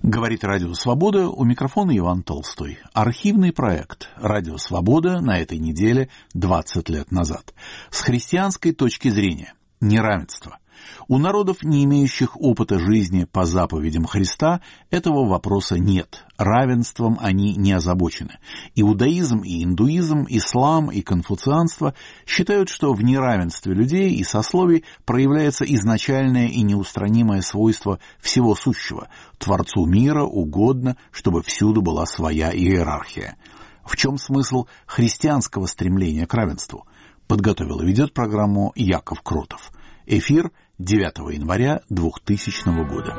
Говорит Радио Свобода, у микрофона Иван Толстой. Архивный проект «Радио Свобода» на этой неделе 20 лет назад. С христианской точки зрения. Неравенство. У народов, не имеющих опыта жизни по заповедям Христа, этого вопроса нет. Равенством они не озабочены. Иудаизм и индуизм, ислам и конфуцианство считают, что в неравенстве людей и сословий проявляется изначальное и неустранимое свойство всего сущего. Творцу мира угодно, чтобы всюду была своя иерархия. В чем смысл христианского стремления к равенству? Подготовил и ведет программу Яков Кротов. Эфир 9 января 2000 года.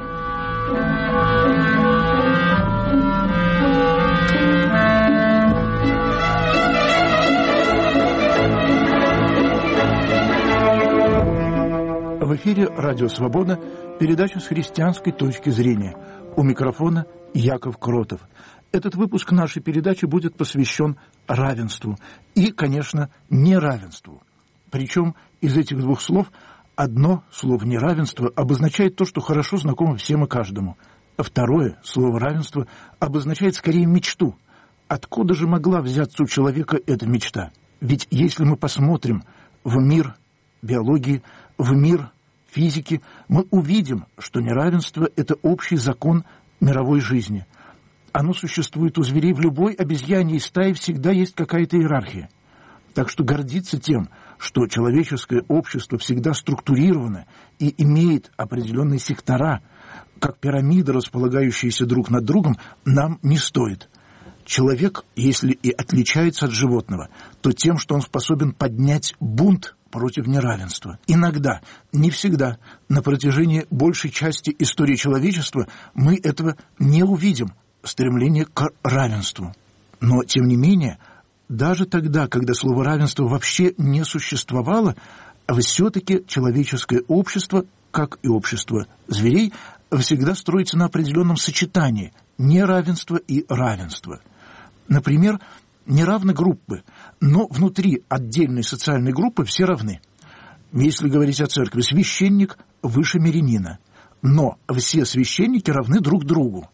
В эфире «Радио Свобода», передача с христианской точки зрения. У микрофона Яков Кротов. Этот выпуск нашей передачи будет посвящен равенству и, конечно, неравенству. Причем из этих двух слов одно слово «неравенство» обозначает то, что хорошо знакомо всем и каждому. А второе слово «равенство» обозначает скорее мечту. Откуда же могла взяться у человека эта мечта? Ведь если мы посмотрим в мир биологии, в мир физики, мы увидим, что неравенство – это общий закон мировой жизни. Оно существует у зверей, в любой обезьяне и стае всегда есть какая-то иерархия. Так что гордиться тем, что человеческое общество всегда структурировано и имеет определенные сектора, как пирамиды, располагающиеся друг над другом, нам не стоит. Человек, если и отличается от животного, то тем, что он способен поднять бунт против неравенства. Иногда, не всегда, на протяжении большей части истории человечества мы этого не увидим, стремление к равенству. Но, тем не менее, даже тогда, когда слово «равенство» вообще не существовало, все-таки человеческое общество, как и общество зверей, всегда строится на определенном сочетании неравенства и равенства. Например, неравны группы, но внутри отдельной социальной группы все равны. Если говорить о церкви, священник выше мирянина, но все священники равны друг другу.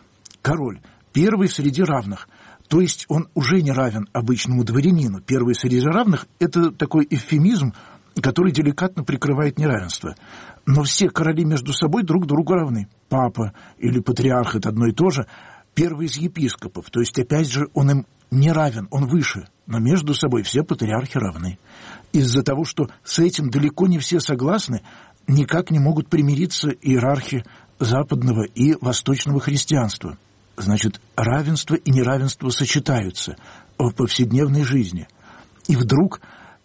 Король первый среди равных, то есть он уже не равен обычному дворянину. Первый среди равных – это такой эвфемизм, который деликатно прикрывает неравенство. Но все короли между собой друг другу равны. Папа или патриарх – это одно и то же. Первый из епископов, то есть опять же он им не равен, он выше. Но между собой все патриархи равны. Из-за того, что с этим далеко не все согласны, никак не могут примириться иерархи западного и восточного христианства. Значит, равенство и неравенство сочетаются в повседневной жизни. И вдруг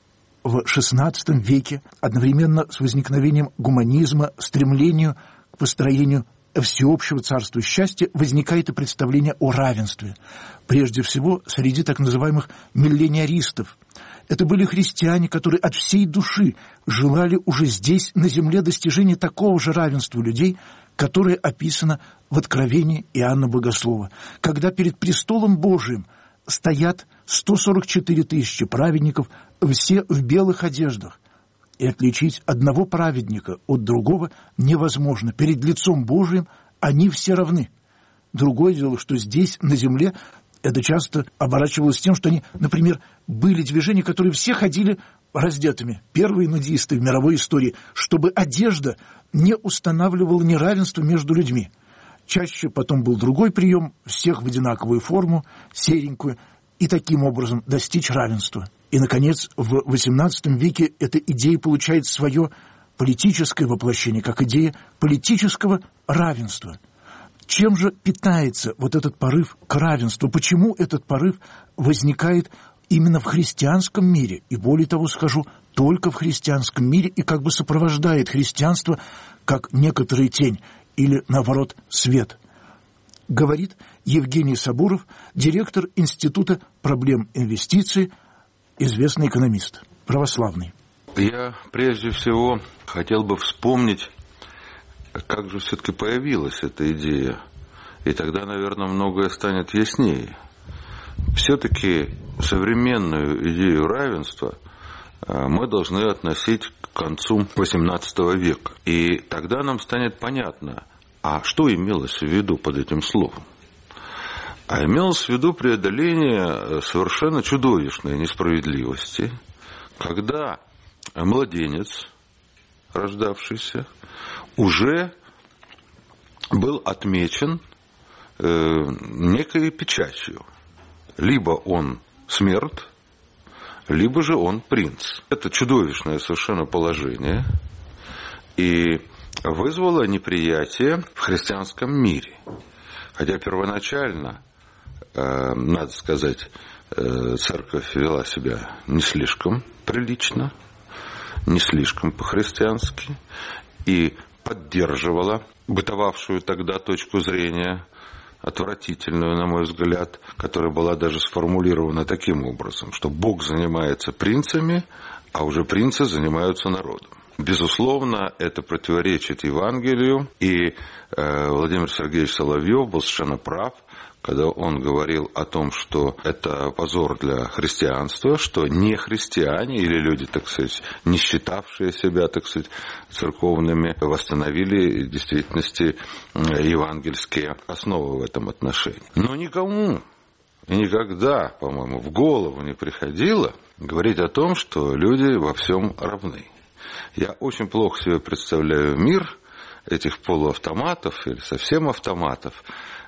в XVI веке, одновременно с возникновением гуманизма, стремлению к построению всеобщего царства счастья, возникает и представление о равенстве. Прежде всего, среди так называемых миллениаристов. Это были христиане, которые от всей души желали уже здесь, на земле, достижения такого же равенства людей, которое описано в Откровении Иоанна Богослова, когда перед престолом Божиим стоят 144 тысячи праведников, все в белых одеждах. И отличить одного праведника от другого невозможно. Перед лицом Божиим они все равны. Другое дело, что здесь, на земле, это часто оборачивалось тем, что они, например, были движения, которые все ходили раздетыми. Первые нудисты в мировой истории, чтобы одежда не устанавливала неравенство между людьми. Чаще потом был другой прием, всех в одинаковую форму, серенькую, и таким образом достичь равенства. И, наконец, в XVIII веке эта идея получает свое политическое воплощение, как идея политического равенства. Чем же питается вот этот порыв к равенству? Почему этот порыв возникает именно в христианском мире? И более того скажу, только в христианском мире, и как бы сопровождает христианство как некоторая тень или, наоборот, свет. Говорит Евгений Сабуров, директор Института проблем инвестиций, известный экономист, православный. Я прежде всего хотел бы вспомнить, как же все-таки появилась эта идея. И тогда, наверное, многое станет яснее. Все-таки современную идею равенства мы должны относить к концу XVIII века. И тогда нам станет понятно, А что имелось в виду под этим словом? А имелось в виду преодоление совершенно чудовищной несправедливости, когда младенец, рождавшийся, уже был отмечен некой печатью. Либо он смерть, либо же он принц. Это чудовищное совершенно положение и вызвало неприятие в христианском мире. Хотя первоначально, надо сказать, церковь вела себя не слишком прилично, не слишком по-христиански и поддерживала бытовавшую тогда точку зрения, отвратительную, на мой взгляд, которая была даже сформулирована таким образом, что Бог занимается принцами, а уже принцы занимаются народом. Безусловно, это противоречит Евангелию, и Владимир Сергеевич Соловьев был совершенно прав, когда он говорил о том, что это позор для христианства, что не христиане или люди, так сказать, не считавшие себя, так сказать, церковными, восстановили в действительности евангельские основы в этом отношении. Но никому и никогда, по-моему, в голову не приходило говорить о том, что люди во всем равны. Я очень плохо себе представляю мир этих полуавтоматов или совсем автоматов,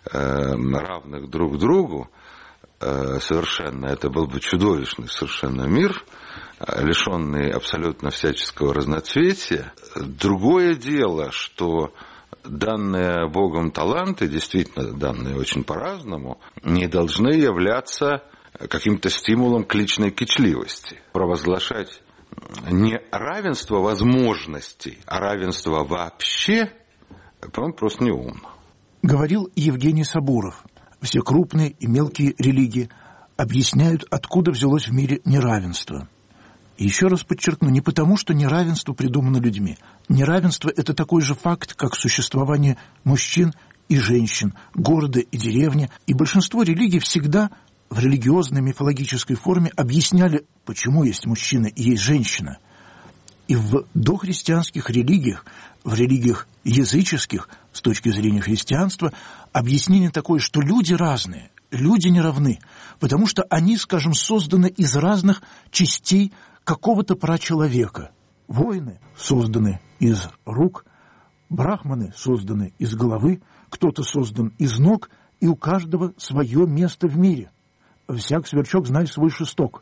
равных друг другу, совершенно, это был бы чудовищный совершенно мир, лишенный абсолютно всяческого разноцветия. Другое дело, что данные Богом таланты, действительно данные очень по-разному, не должны являться каким-то стимулом к личной кичливости. Провозглашать не равенство возможностей, а равенство вообще, по-моему, просто неумно. Говорил Евгений Сабуров. Все крупные и мелкие религии объясняют, откуда взялось в мире неравенство. И еще раз подчеркну, не потому, что неравенство придумано людьми. Неравенство – это такой же факт, как существование мужчин и женщин, города и деревни. И большинство религий всегда в религиозной мифологической форме объясняли, почему есть мужчина и есть женщина. И в дохристианских религиях, в религиях языческих, с точки зрения христианства, объяснение такое, что люди разные, люди не равны, потому что они, скажем, созданы из разных частей какого-то прачеловека. Воины созданы из рук, брахманы созданы из головы, кто-то создан из ног, и у каждого свое место в мире. Всяк сверчок знает свой шесток.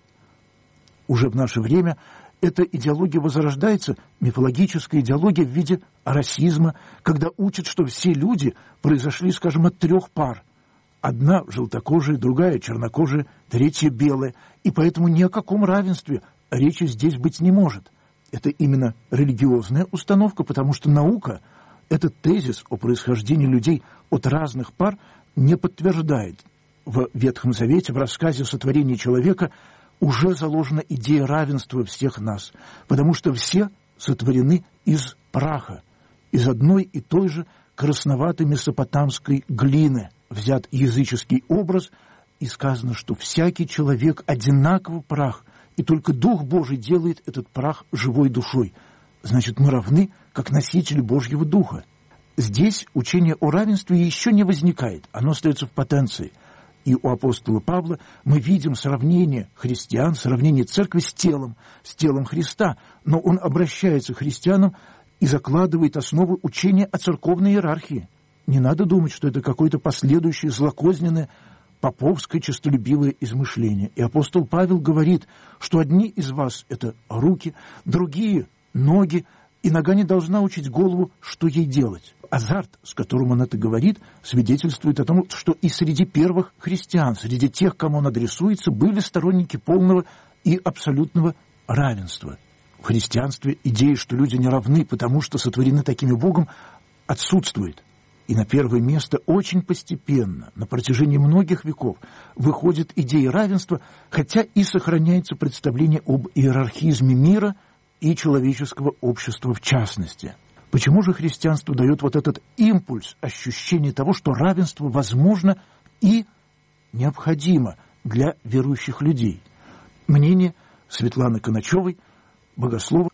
Уже в наше время эта идеология возрождается, мифологическая идеология в виде расизма, когда учат, что все люди произошли, скажем, от 3 пар. Одна желтокожая, другая чернокожая, третья белая. И поэтому ни о каком равенстве речи здесь быть не может. Это именно религиозная установка, потому что наука этот тезис о происхождении людей от разных пар не подтверждает. В Ветхом Завете, в рассказе о сотворении человека, уже заложена идея равенства всех нас, потому что все сотворены из праха, из одной и той же красноватой месопотамской глины. Взят языческий образ, и сказано, что всякий человек одинаково прах, и только Дух Божий делает этот прах живой душой. Значит, мы равны, как носители Божьего Духа. Здесь учение о равенстве еще не возникает, оно остается в потенции. И у апостола Павла мы видим сравнение христиан, сравнение церкви с телом Христа. Но он обращается к христианам и закладывает основы учения о церковной иерархии. Не надо думать, что это какое-то последующее злокозненное поповское честолюбивое измышление. И апостол Павел говорит, что одни из вас – это руки, другие – ноги, и нога не должна учить голову, что ей делать. Азарт, с которым он это говорит, свидетельствует о том, что и среди первых христиан, среди тех, кому он адресуется, были сторонники полного и абсолютного равенства. В христианстве идея, что люди не равны, потому что сотворены такими Богом, отсутствует. И на первое место очень постепенно, на протяжении многих веков, выходит идея равенства, хотя и сохраняется представление об иерархизме мира и человеческого общества в частности. Почему же христианство дает вот этот импульс, ощущение того, что равенство возможно и необходимо для верующих людей? Мнение Светланы Коначевой, богослова,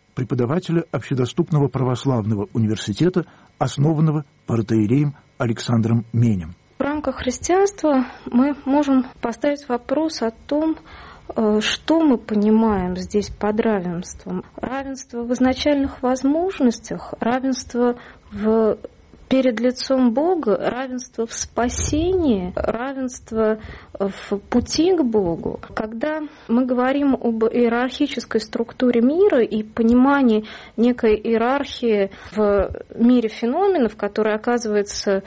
преподавателя Общедоступного православного университета, основанного протоиереем Александром Менем. В рамках христианства мы можем поставить вопрос о том, что мы понимаем здесь под равенством. Равенство в изначальных возможностях, равенство перед лицом Бога, равенство в спасении, равенство в пути к Богу. Когда мы говорим об иерархической структуре мира и понимании некой иерархии в мире феноменов, которая оказывается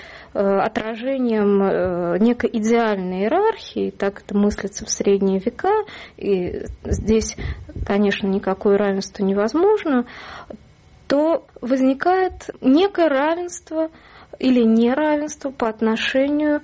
отражением некой идеальной иерархии, так это мыслится в средние века, и здесь, конечно, никакое равенство невозможно, то возникает некое равенство или неравенство по отношению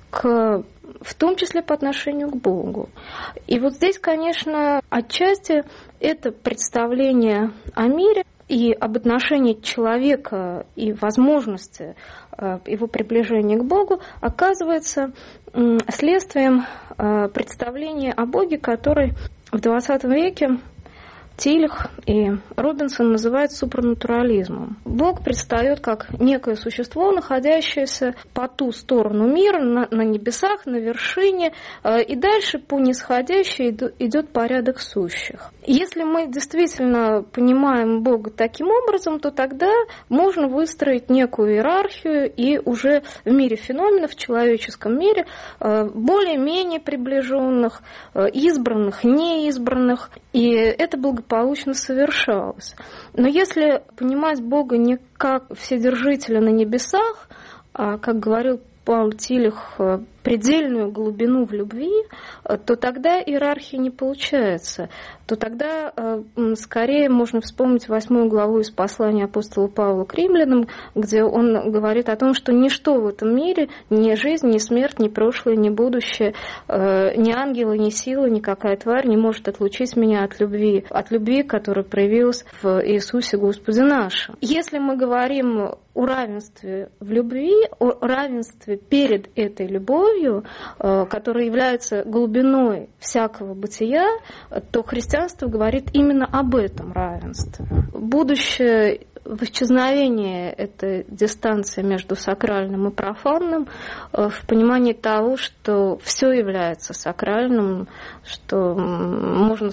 в том числе по отношению к Богу. И вот здесь, конечно, отчасти это представление о мире и об отношении человека и возможности его приближения к Богу оказывается следствием представления о Боге, который в XX веке Тильх и Робинсон называют супранатурализмом. Бог предстает как некое существо, находящееся по ту сторону мира, на небесах, на вершине, и дальше по нисходящей идет порядок сущих. Если мы действительно понимаем Бога таким образом, то тогда можно выстроить некую иерархию, и уже в мире феноменов, в человеческом мире, более-менее приближенных, избранных, неизбранных, и это благополучно совершалось. Но если понимать Бога не как Вседержителя на небесах, а, как говорил Пауль Тилих, предельную глубину в любви, то тогда иерархии не получается. То тогда скорее можно вспомнить 8 главу из послания апостола Павла к римлянам, где он говорит о том, что ничто в этом мире, ни жизнь, ни смерть, ни прошлое, ни будущее, ни ангелы, ни сила, никакая тварь не может отлучить меня от любви, которая проявилась в Иисусе Господе нашем. Если мы говорим о равенстве в любви, о равенстве перед этой любовью, которая является глубиной всякого бытия, то христианство говорит именно об этом равенстве. Будущее в исчезновении этой дистанции между сакральным и профанным, в понимании того, что все является сакральным, что можно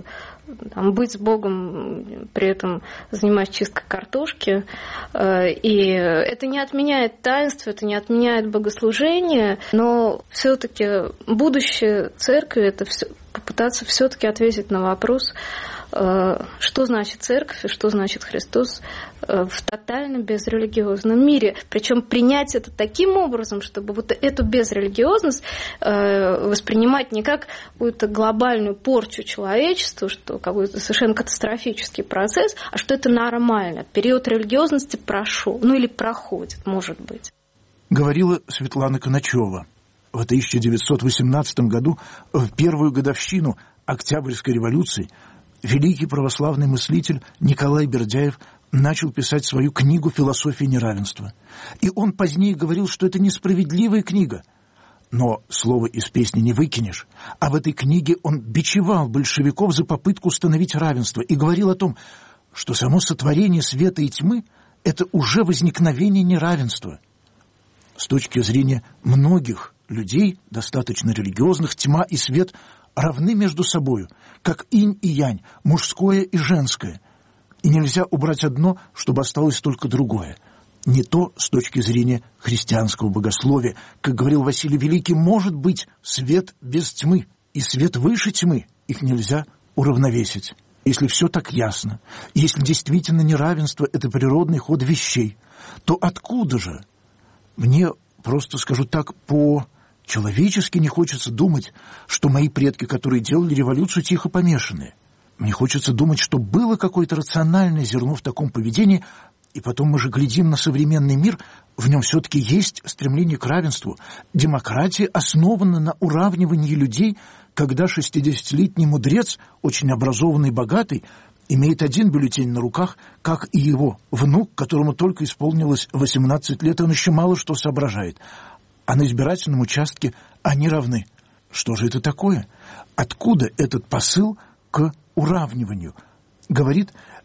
быть с Богом, при этом занимаясь чисткой картошки. И это не отменяет таинство, это не отменяет богослужение, но все-таки будущее церкви — это попытаться все-таки ответить на вопрос, что значит церковь и что значит Христос в тотально безрелигиозном мире. Причем принять это таким образом, чтобы вот эту безрелигиозность воспринимать не как какую-то глобальную порчу человечества, что какой-то совершенно катастрофический процесс, а что это нормально. Период религиозности прошел, или проходит, может быть. Говорила Светлана Коначева. В 1918 году, в первую годовщину Октябрьской революции, великий православный мыслитель Николай Бердяев начал писать свою книгу «Философия неравенства». И он позднее говорил, что это несправедливая книга. Но слово из песни не выкинешь. А в этой книге он бичевал большевиков за попытку установить равенство и говорил о том, что само сотворение света и тьмы – это уже возникновение неравенства. С точки зрения многих людей, достаточно религиозных, тьма и свет равны между собою, как инь и янь, мужское и женское. И нельзя убрать одно, чтобы осталось только другое. Не то с точки зрения христианского богословия. Как говорил Василий Великий, может быть свет без тьмы, и свет выше тьмы. Их нельзя уравновесить. Если все так ясно, если действительно неравенство – это природный ход вещей, то откуда же? Мне, просто скажу так, по-человечески не хочется думать, что мои предки, которые делали революцию, тихо помешанные. Мне хочется думать, что было какое-то рациональное зерно в таком поведении, и потом мы же глядим на современный мир, в нем все-таки есть стремление к равенству. Демократия основана на уравнивании людей, когда 60-летний мудрец, очень образованный и богатый, имеет один бюллетень на руках, как и его внук, которому только исполнилось 18 лет, он еще мало что соображает. А на избирательном участке они равны. Что же это такое? Откуда этот посыл к уравниванию? Говорит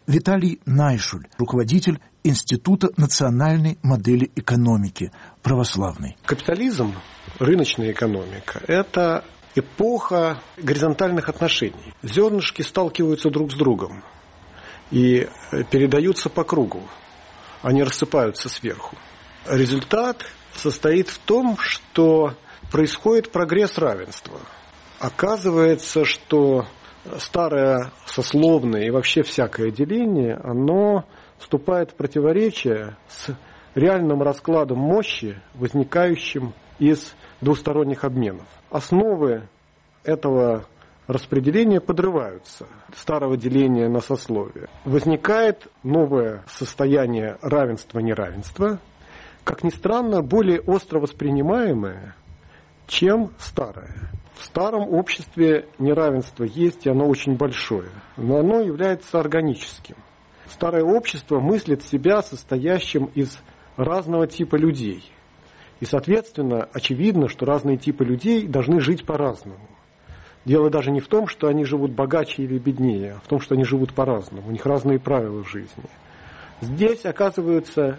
Виталий Найшуль, руководитель Института национальной модели экономики православной. Капитализм, рыночная экономика – это эпоха горизонтальных отношений. Зернышки сталкиваются друг с другом и передаются по кругу. Они рассыпаются сверху. Результат состоит в том, что происходит прогресс равенства. Оказывается, что старое сословное и вообще всякое деление, оно вступает в противоречие с реальным раскладом мощи, возникающим из двусторонних обменов. Основы этого распределения подрываются, старого деления на сословие. Возникает новое состояние равенства-неравенства, как ни странно, более остро воспринимаемое, чем старое. В старом обществе неравенство есть, и оно очень большое, но оно является органическим. Старое общество мыслит себя состоящим из разного типа людей. И, соответственно, очевидно, что разные типы людей должны жить по-разному. Дело даже не в том, что они живут богаче или беднее, а в том, что они живут по-разному. У них разные правила в жизни. Здесь оказываются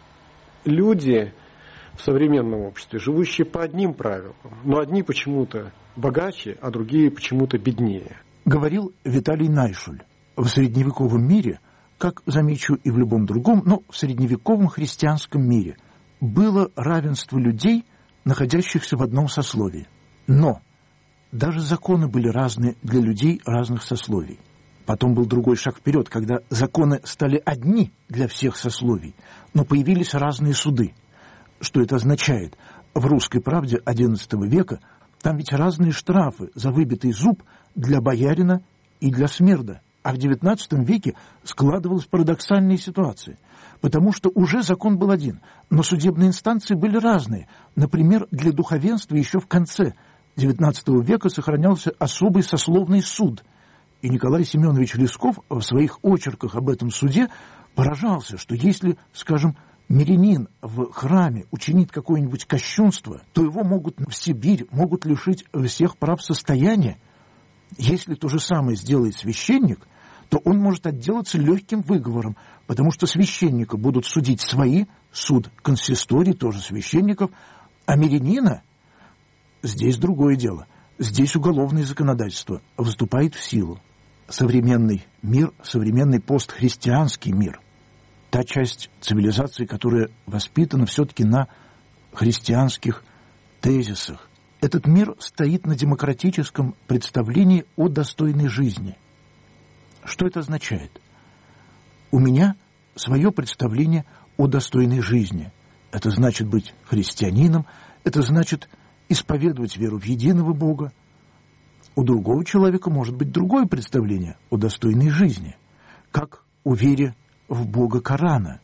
люди в современном обществе, живущие по одним правилам, но одни почему-то богаче, а другие почему-то беднее. Говорил Виталий Найшуль. В средневековом мире, как замечу и в любом другом, но в средневековом христианском мире было равенство людей, находящихся в одном сословии. Но даже законы были разные для людей разных сословий. Потом был другой шаг вперед, когда законы стали одни для всех сословий, но появились разные суды. Что это означает? В «Русской правде» XI века там ведь разные штрафы за выбитый зуб для боярина и для смерда. А в XIX веке складывалась парадоксальная ситуация, потому что уже закон был один, но судебные инстанции были разные. Например, для духовенства еще в конце XIX века сохранялся особый сословный суд. И Николай Семенович Лесков в своих очерках об этом суде поражался, что если, скажем, мирянин в храме учинит какое-нибудь кощунство, то его могут в Сибирь, могут лишить всех прав состояния. Если то же самое сделает священник, то он может отделаться легким выговором, потому что священника будут судить свои, суд консисторий, тоже священников, а мирянина здесь другое дело. Здесь уголовное законодательство вступает в силу. Современный мир, современный постхристианский мир, та часть цивилизации, которая воспитана все-таки на христианских тезисах. Этот мир стоит на демократическом представлении о достойной жизни. Что это означает? У меня свое представление о достойной жизни. Это значит быть христианином, это значит исповедовать веру в единого Бога. У другого человека может быть другое представление о достойной жизни, как о вере в Бога Корана.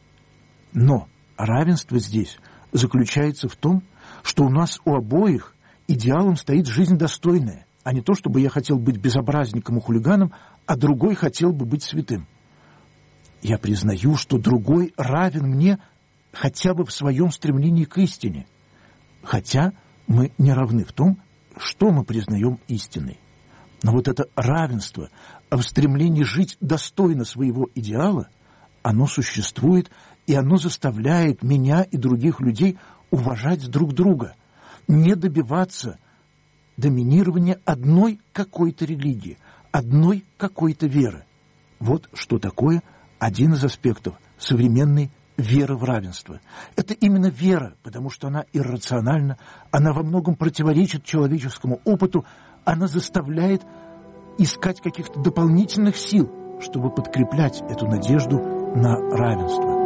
Но равенство здесь заключается в том, что у нас у обоих идеалом стоит жизнь достойная, а не то, чтобы я хотел быть безобразником и хулиганом, а другой хотел бы быть святым. Я признаю, что другой равен мне хотя бы в своем стремлении к истине, хотя мы не равны в том, что мы признаем истиной. Но вот это равенство в стремлении жить достойно своего идеала, оно существует, и оно заставляет меня и других людей уважать друг друга, не добиваться доминирования одной какой-то религии, одной какой-то веры. Вот что такое один из аспектов современной веры в равенство. Это именно вера, потому что она иррациональна, она во многом противоречит человеческому опыту, она заставляет искать каких-то дополнительных сил, чтобы подкреплять эту надежду на равенство.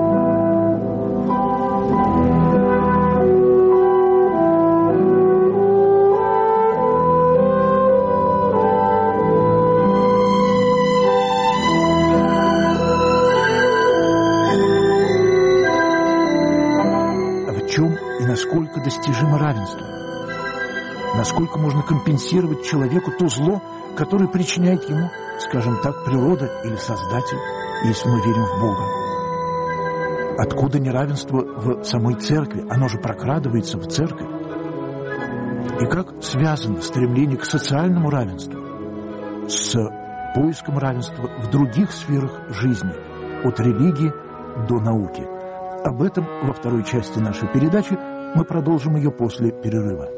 Насколько достижимо равенство? Насколько можно компенсировать человеку то зло, которое причиняет ему, скажем так, природа или Создатель, если мы верим в Бога? Откуда неравенство в самой церкви? Оно же прокрадывается в церковь. И как связано стремление к социальному равенству с поиском равенства в других сферах жизни, от религии до науки. Об этом во второй части нашей передачи. Мы продолжим ее после перерыва.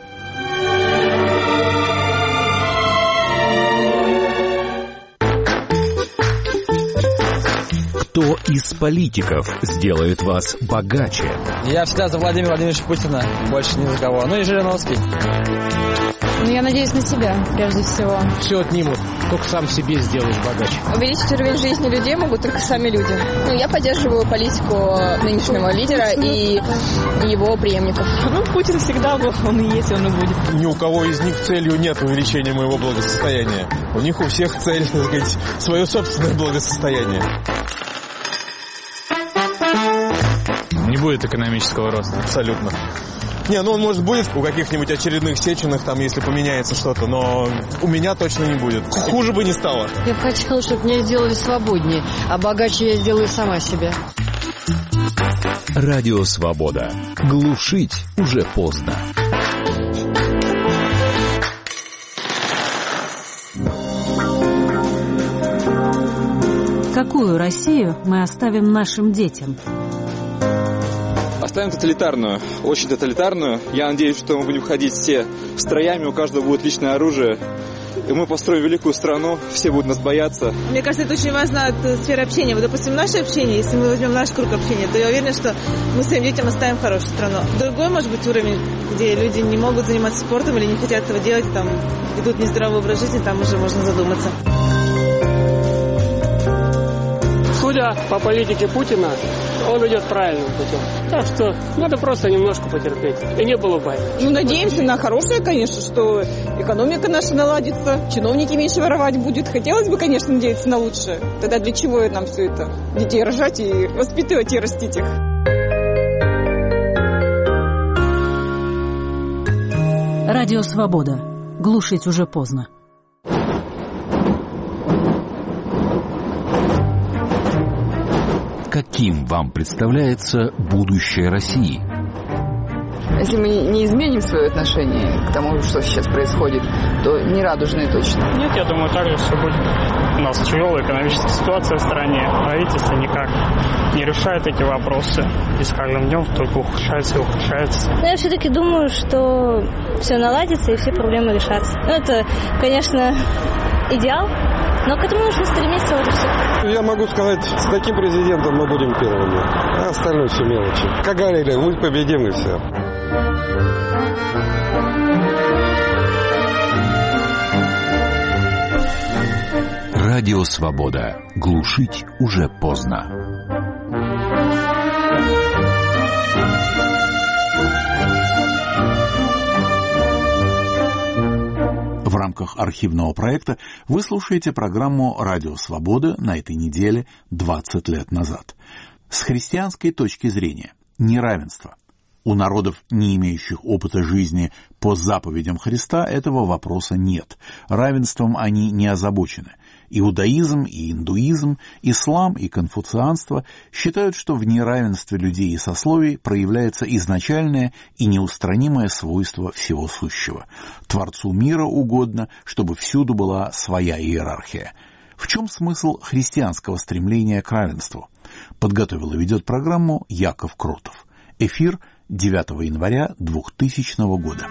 Кто из политиков сделает вас богаче? Я всегда за Владимира Владимировича Путина, больше ни за кого. Ну и Жириновский. Я надеюсь на себя, прежде всего. Все отнимут, только сам себе сделаешь богаче. Увеличить уровень жизни людей могут только сами люди. Я поддерживаю политику нынешнего лидера и его преемников. Путин всегда был, он и есть, он и будет. Ни у кого из них целью нет увеличения моего благосостояния. У них у всех цель, так сказать, свое собственное благосостояние. Не будет экономического роста. Абсолютно. Он, может, будет у каких-нибудь очередных Сеченых, там, если поменяется что-то, но у меня точно не будет. Хуже бы не стало. Я бы хотела, чтобы меня сделали свободнее, а богаче я сделаю сама себя. Радио «Свобода». Глушить уже поздно. Какую Россию мы оставим нашим детям? Оставим тоталитарную, очень тоталитарную. Я надеюсь, что мы будем ходить все строями, у каждого будет личное оружие. И мы построим великую страну, все будут нас бояться. Мне кажется, это очень важно от сферы общения. Вот, допустим, наше общение, если мы возьмем наш круг общения, то я уверена, что мы своим детям оставим хорошую страну. Другой, может быть, уровень, где люди не могут заниматься спортом или не хотят этого делать, там, ведут нездоровый образ жизни, там уже можно задуматься. Судя по политике Путина, он идет правильным путем. Так что надо просто немножко потерпеть. И не было бы. Надеемся на хорошее, конечно, что экономика наша наладится, чиновники меньше воровать будут. Хотелось бы, конечно, надеяться на лучшее. Тогда для чего нам все это? Детей рожать и воспитывать и растить их. Радио «Свобода». Глушить уже поздно. Каким вам представляется будущее России? Если мы не изменим свое отношение к тому, что сейчас происходит, то не радужные точно. Нет, я думаю, так же все будет. У нас тяжелая экономическая ситуация в стране. Правительство никак не решает эти вопросы. И с каждым днем только ухудшается и ухудшается. Я все-таки думаю, что все наладится и все проблемы решатся. Это, конечно, идеал, но к этому нужно стремиться, вот и все. Я могу сказать, с таким президентом мы будем первыми, а остальное все мелочи. Как говорили, мы победим и все. Радио «Свобода». Глушить уже поздно. В рамках архивного проекта вы слушаете программу «Радио Свобода» на этой неделе 20 лет назад. С христианской точки зрения, неравенство. У народов, не имеющих опыта жизни по заповедям Христа, этого вопроса нет. Равенством они не озабочены. Иудаизм и индуизм, ислам и конфуцианство считают, что в неравенстве людей и сословий проявляется изначальное и неустранимое свойство всего сущего. Творцу мира угодно, чтобы всюду была своя иерархия. В чем смысл христианского стремления к равенству? Подготовил и ведет программу Яков Кротов. Эфир 9 января 2000 года.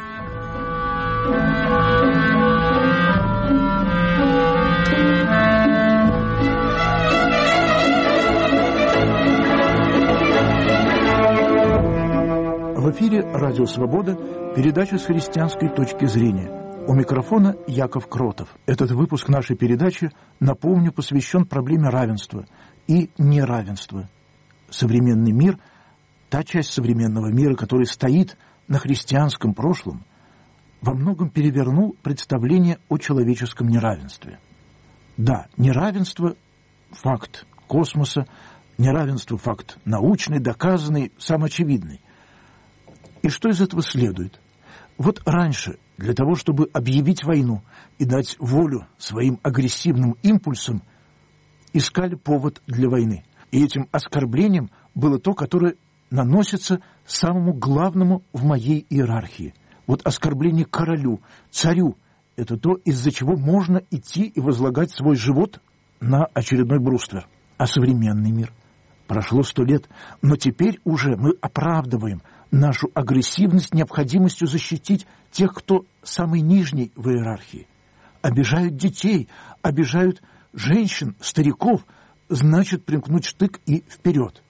В эфире «Радио Свобода», передача с христианской точки зрения. У микрофона Яков Кротов. Этот выпуск нашей передачи, напомню, посвящен проблеме равенства и неравенства. Современный мир, та часть современного мира, которая стоит на христианском прошлом, во многом перевернул представление о человеческом неравенстве. Да, неравенство – факт космоса, неравенство – факт научный, доказанный, самоочевидный. И что из этого следует? Вот раньше, для того, чтобы объявить войну и дать волю своим агрессивным импульсам, искали повод для войны. И этим оскорблением было то, которое наносится самому главному в моей иерархии. Вот оскорбление королю, царю – это то, из-за чего можно идти и возлагать свой живот на очередной бруствер. А современный мир? Прошло 100 лет, но теперь уже мы оправдываем нашу агрессивность необходимостью защитить тех, кто самый нижний в иерархии. Обижают детей, обижают женщин, стариков, значит примкнуть штык и вперед.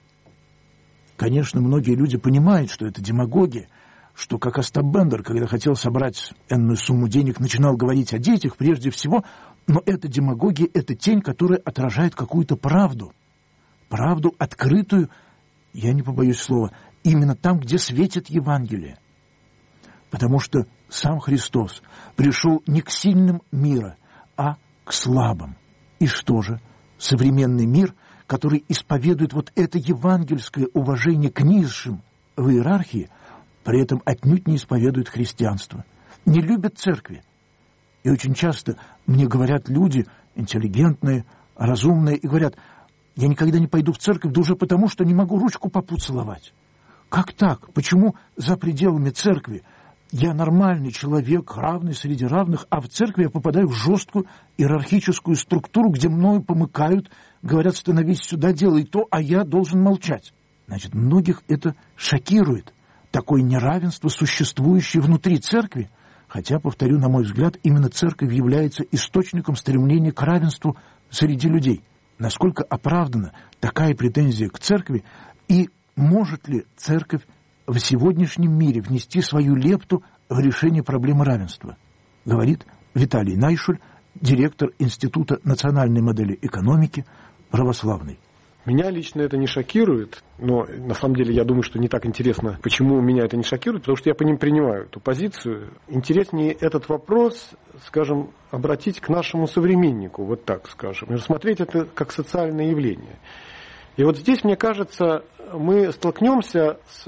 Конечно, многие люди понимают, что это демагогия, что как Остап Бендер, когда хотел собрать энную сумму денег, начинал говорить о детях прежде всего, но эта демагогия – это тень, которая отражает какую-то правду. Правду открытую, я не побоюсь слова, именно там, где светит Евангелие. Потому что сам Христос пришел не к сильным мира, а к слабым. И что же? Современный мир, который исповедует вот это евангельское уважение к низшим в иерархии, при этом отнюдь не исповедует христианство, не любит церкви. И очень часто мне говорят люди интеллигентные, разумные, и говорят: я никогда не пойду в церковь, да уже потому, что не могу ручку попу целовать. Как так? Почему за пределами церкви я нормальный человек, равный среди равных, а в церкви я попадаю в жесткую иерархическую структуру, где мною помыкают, говорят: становись сюда, делай то, а я должен молчать. Значит, многих это шокирует, такое неравенство, существующее внутри церкви, хотя, повторю, на мой взгляд, именно церковь является источником стремления к равенству среди людей. Насколько оправдана такая претензия к церкви, и может ли церковь в сегодняшнем мире внести свою лепту в решение проблемы равенства? Говорит Виталий Найшуль, директор Института национальной модели экономики, православный. Меня лично это не шокирует, но на самом деле я думаю, что не так интересно, почему меня это не шокирует, потому что я по ним принимаю эту позицию. Интереснее этот вопрос, скажем, обратить к нашему современнику, вот так скажем, и рассмотреть это как социальное явление. И вот здесь, мне кажется, мы столкнемся с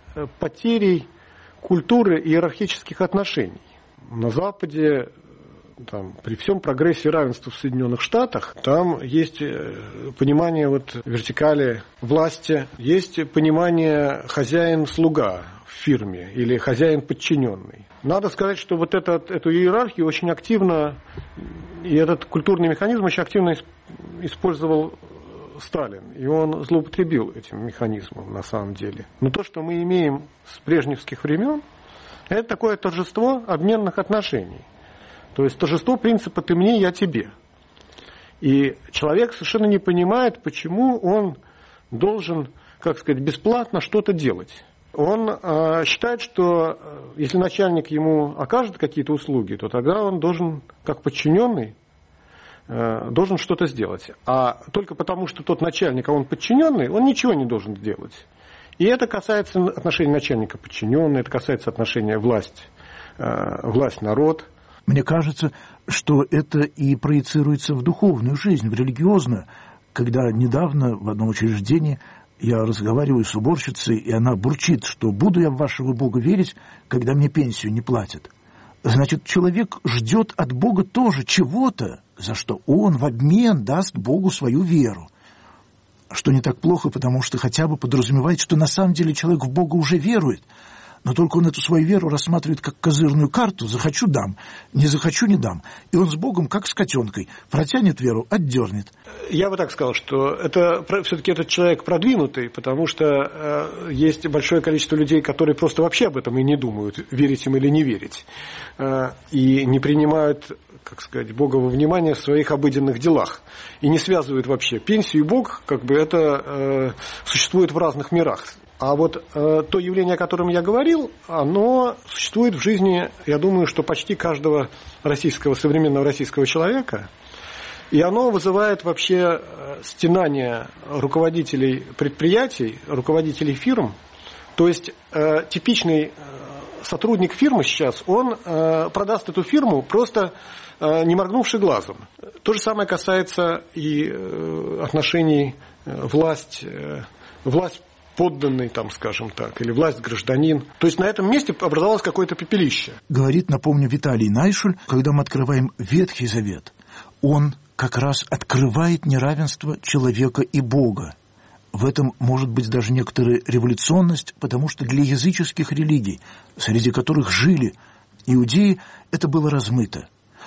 потерей культуры иерархических отношений. На Западе, там, при всем прогрессе равенства в Соединенных Штатах, там есть понимание вот вертикали власти, есть понимание хозяин-слуга в фирме или хозяин-подчиненный. Надо сказать, что вот эту иерархию очень активно, и этот культурный механизм очень активно использовал Сталин, и он злоупотребил этим механизмом на самом деле. Но то, что мы имеем с брежневских времен, это такое торжество обменных отношений. То есть торжество принципа «ты мне, я тебе». И человек совершенно не понимает, почему он должен, как сказать, бесплатно что-то делать. Он считает, что если начальник ему окажет какие-то услуги, то тогда он должен, как подчиненный, должен что-то сделать. А только потому, что тот начальник, а он подчиненный, он ничего не должен сделать. И это касается отношений начальника-подчиненный, это касается отношения власть-народ. Мне кажется, что это и проецируется в духовную жизнь, в религиозную. Когда недавно в одном учреждении я разговариваю с уборщицей, и она бурчит, что буду я в вашего Бога верить, когда мне пенсию не платят. Значит, человек ждет от Бога тоже чего-то, за что он в обмен даст Богу свою веру. Что не так плохо, потому что хотя бы подразумевает, что на самом деле человек в Бога уже верует, но только он эту свою веру рассматривает как козырную карту: захочу – дам, не захочу – не дам. И он с Богом, как с котенкой, протянет веру, отдернет. Я бы так сказал, что это все-таки этот человек продвинутый, потому что есть большое количество людей, которые просто вообще об этом и не думают, верить им или не верить, и не принимают, как сказать, Бога во внимание в своих обыденных делах, и не связывают вообще пенсию и Бог, как бы это существует в разных мирах. А вот то явление, о котором я говорил, оно существует в жизни, я думаю, что почти каждого современного российского человека. И оно вызывает вообще стенание руководителей предприятий, руководителей фирм. То есть типичный сотрудник фирмы сейчас, он продаст эту фирму просто не моргнувши глазом. То же самое касается и отношений власть подданный, там, скажем так, или власть-гражданин. То есть на этом месте образовалось какое-то пепелище. Говорит, напомню, Виталий Найшуль, когда мы открываем Ветхий Завет, он как раз открывает неравенство человека и Бога. В этом может быть даже некоторая революционность, потому что для языческих религий, среди которых жили иудеи, это было размыто.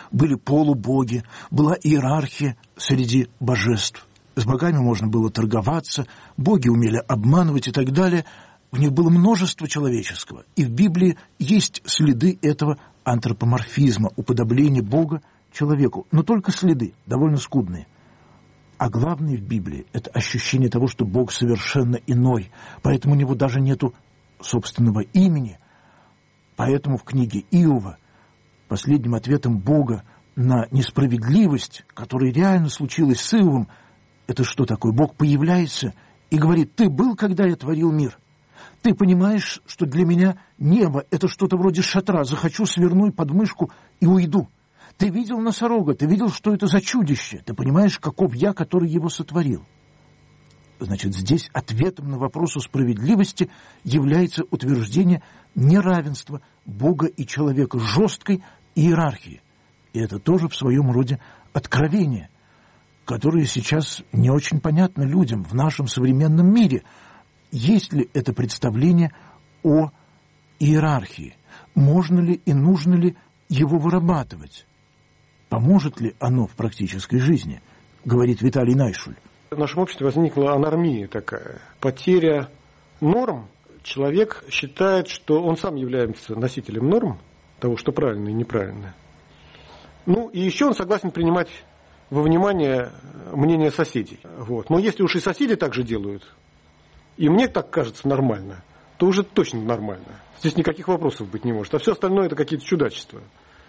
были полубоги, была иерархия среди божеств. С богами можно было торговаться, боги умели обманывать и так далее. В них было множество человеческого. И в Библии есть следы этого антропоморфизма, уподобления Бога человеку. Но только следы, довольно скудные. А главное в Библии – это ощущение того, что Бог совершенно иной. Поэтому у него даже нету собственного имени. Поэтому в книге Иова последним ответом Бога на несправедливость, которая реально случилась с Иовом, это что такое? Бог появляется и говорит: «Ты был, когда я творил мир? Ты понимаешь, что для меня небо – это что-то вроде шатра. Захочу, сверну под мышку и уйду. Ты видел носорога, ты видел, что это за чудище. Ты понимаешь, каков я, который его сотворил». Значит, здесь ответом на вопрос о справедливости является утверждение неравенства Бога и человека, жесткой иерархии. И это тоже в своем роде откровение, которое сейчас не очень понятно людям в нашем современном мире. Есть ли это представление о иерархии? Можно ли и нужно ли его вырабатывать? Поможет ли оно в практической жизни? Говорит Виталий Найшуль. В нашем обществе возникла анармия такая, потеря норм. Человек считает, что он сам является носителем норм, того, что правильно и неправильно. Ну, и еще он согласен принимать во внимание мнение соседей. Вот. Но если уж и соседи так же делают, и мне так кажется нормально, то уже точно нормально. Здесь никаких вопросов быть не может. А все остальное – это какие-то чудачества.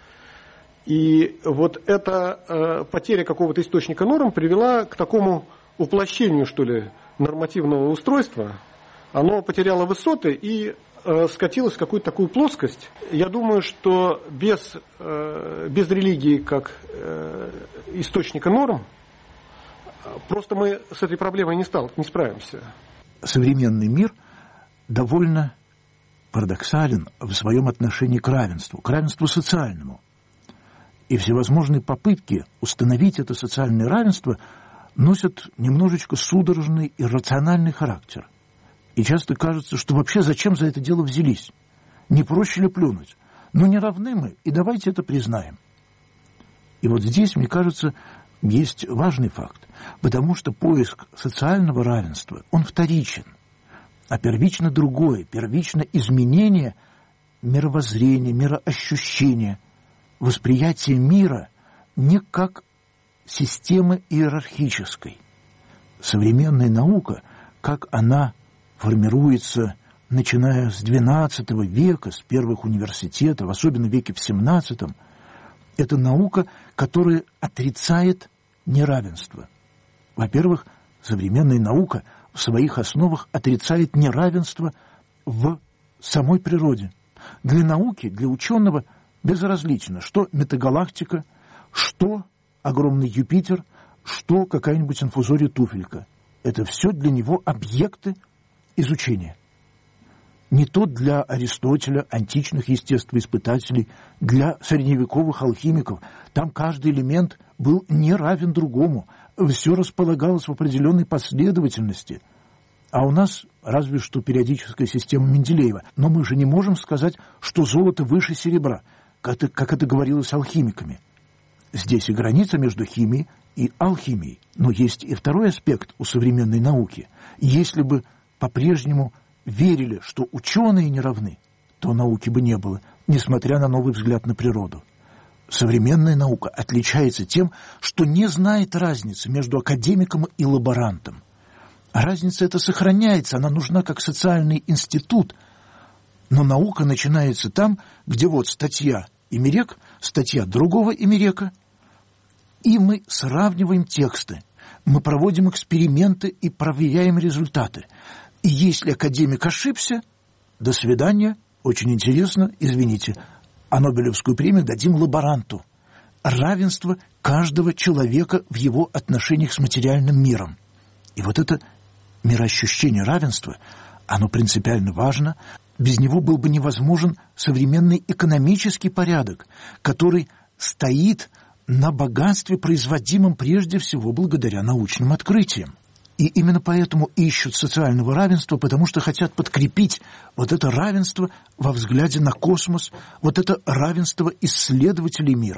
И вот эта потеря какого-то источника норм привела к такому уплощению, что ли, нормативного устройства. Оно потеряло высоты и скатилось в какую-то такую плоскость. Я думаю, что без религии как источника норм просто мы с этой проблемой не справимся. Современный мир довольно парадоксален в своем отношении к равенству социальному. И всевозможные попытки установить это социальное равенство носят немножечко судорожный и рациональный характер. И часто кажется, что вообще зачем за это дело взялись? Не проще ли плюнуть? Но не равны мы, и давайте это признаем. И вот здесь, мне кажется, есть важный факт, потому что поиск социального равенства, он вторичен, а первично другое, первично изменение мировоззрения, мироощущения, восприятие мира не как системы иерархической. Современная наука, как она формируется, начиная с XII века, с первых университетов, особенно в веке в XVII, это наука, которая отрицает неравенство. Во-первых, современная наука в своих основах отрицает неравенство в самой природе. Для науки, для ученого безразлично, что метагалактика, что огромный Юпитер, что какая-нибудь инфузория туфелька. Это все для него объекты изучения. Не то для Аристотеля, античных естествоиспытателей, для средневековых алхимиков. Там каждый элемент был не равен другому. Все располагалось в определенной последовательности. А у нас разве что периодическая система Менделеева. Но мы же не можем сказать, что золото выше серебра, как это говорилось алхимиками. Здесь и граница между химией и алхимией. Но есть и второй аспект у современной науки. Если бы по-прежнему верили, что ученые не равны, то науки бы не было, несмотря на новый взгляд на природу. Современная наука отличается тем, что не знает разницы между академиком и лаборантом. Разница эта сохраняется, она нужна как социальный институт. Но наука начинается там, где вот статья Имерек, статья другого Имерека, и мы сравниваем тексты, мы проводим эксперименты и проверяем результаты. И если академик ошибся, до свидания, очень интересно, извините, а Нобелевскую премию дадим лаборанту. Равенство каждого человека в его отношениях с материальным миром. И вот это мироощущение равенства, оно принципиально важно. Без него был бы невозможен современный экономический порядок, который стоит на богатстве, производимом прежде всего благодаря научным открытиям. И именно поэтому ищут социального равенства, потому что хотят подкрепить вот это равенство во взгляде на космос, вот это равенство исследователей мира.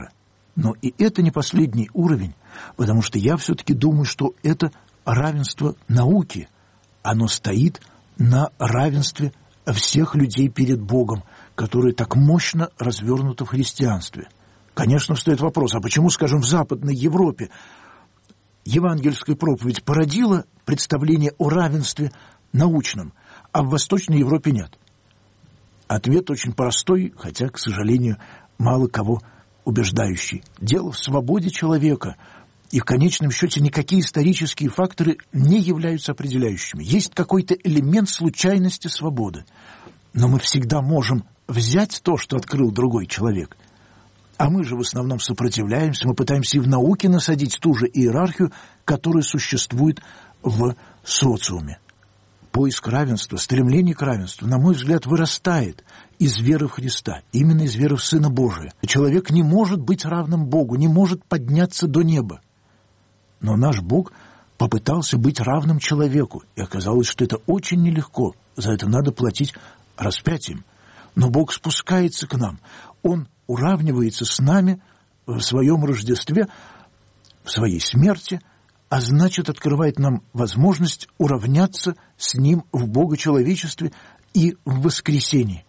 Но и это не последний уровень, потому что я все-таки думаю, что это равенство науки. Оно стоит на равенстве всех людей перед Богом, которое так мощно развернуто в христианстве. Конечно, встает вопрос, а почему, скажем, в Западной Европе евангельская проповедь породила представление о равенстве научном, а в Восточной Европе нет? Ответ очень простой, хотя, к сожалению, мало кого убеждающий. Дело в свободе человека, и в конечном счете никакие исторические факторы не являются определяющими. Есть какой-то элемент случайности свободы, но мы всегда можем взять то, что открыл другой человек. А мы же в основном сопротивляемся, мы пытаемся и в науке насадить ту же иерархию, которая существует в социуме. Поиск равенства, стремление к равенству, на мой взгляд, вырастает из веры в Христа, именно из веры в Сына Божия. Человек не может быть равным Богу, не может подняться до неба. Но наш Бог попытался быть равным человеку, и оказалось, что это очень нелегко, за это надо платить распятием. Но Бог спускается к нам, Он уравнивается с нами в своем Рождестве, в своей смерти, а значит, открывает нам возможность уравняться с Ним в богочеловечестве и в воскресении.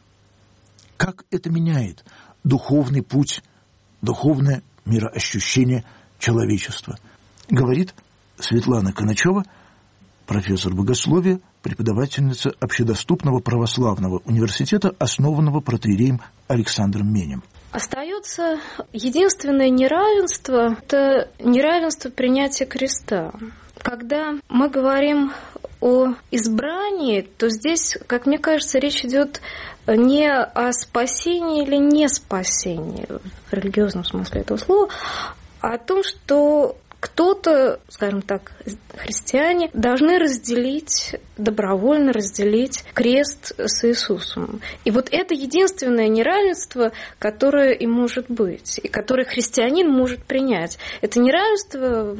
Как это меняет духовный путь, духовное мироощущение человечества? Говорит Светлана Коначева, профессор богословия, преподавательница Общедоступного православного университета, основанного протоиереем Александром Менем. Остается единственное неравенство – это неравенство принятия креста. Когда мы говорим о избрании, то здесь, как мне кажется, речь идет не о спасении или не спасении в религиозном смысле этого слова, а о том, что кто-то, скажем так, христиане, должны добровольно разделить крест с Иисусом. И вот это единственное неравенство, которое и может быть, и которое христианин может принять. Это неравенство